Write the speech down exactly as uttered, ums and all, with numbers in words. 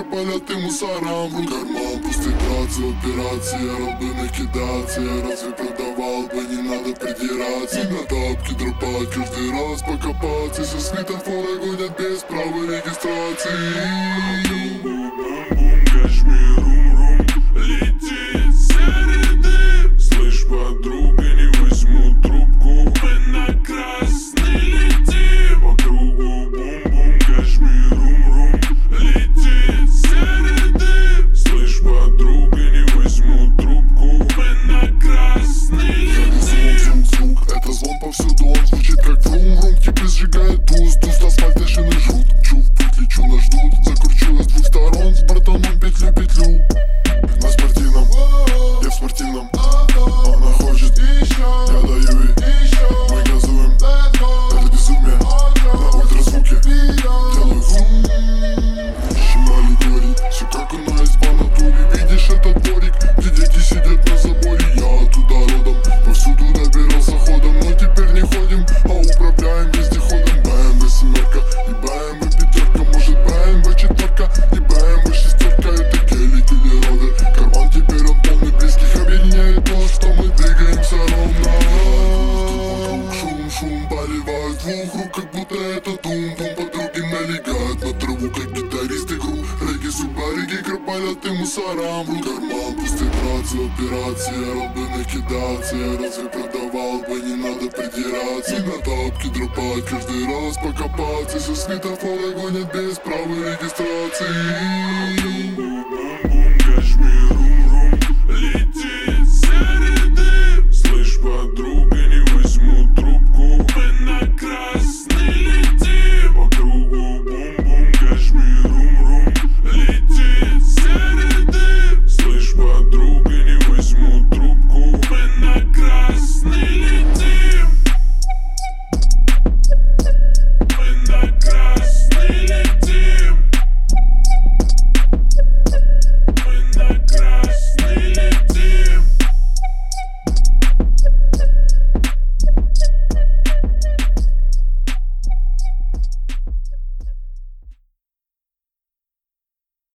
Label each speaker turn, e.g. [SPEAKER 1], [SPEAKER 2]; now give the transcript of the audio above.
[SPEAKER 1] палят и мусорам в карман. Пустые братцы, операции, я рад бы накидаться. Я разве продавал бы, не надо придираться. На тапки дропать, каждый раз покопаться. Все светофоры гонят без права регистрации.
[SPEAKER 2] Бум-бум, кашмир, рум-рум, летит серый дым. Слышь, подруга, не возьму трубку, мы на красный летим. По кругу бум-бум, кашмир, рум-рум, летит серый дым. Слышь, подруга, не возьму трубку, мы на красный летим.
[SPEAKER 1] Звук, звук, это звон повсюду, он звучит как врум-врум. Кипы сжигает туз, туз, асфальт и шины жрут. Чу в путь лечу, нас ждут, закручу я с двух сторон. С братаном петлю-петлю на спортивном, я в спортивном. Она хочет, я даю ей, мы газуем. Это безумие, на ультразвуке делаю фум. Щемали гори, все как у нас по натуре. Видишь этот дворик, где дети сидят на заборе. Я оттуда родом, повсюду набирался ходом. Но теперь не ходим, а управляем вездеходом. БМВ семерка и БМВ пятерка. Может БМВ четверка и БМВ шестерка. Это гелик или ровер, карман теперь он полный. Близких объединяет то, что мы двигаемся ровно. Вокруг шум, шум, поливают двух рук, как будто это тум-тум. Подруги налегают на траву, как гитарист игру. Реги, субарики, кропалят и мусорам в карман. Пустые братцы, операции, я рад бы накидаться. Я разве продавал бы, не надо придираться. На тапки дропать, каждый раз покопаться. Все светофоры гонят без права регистрации.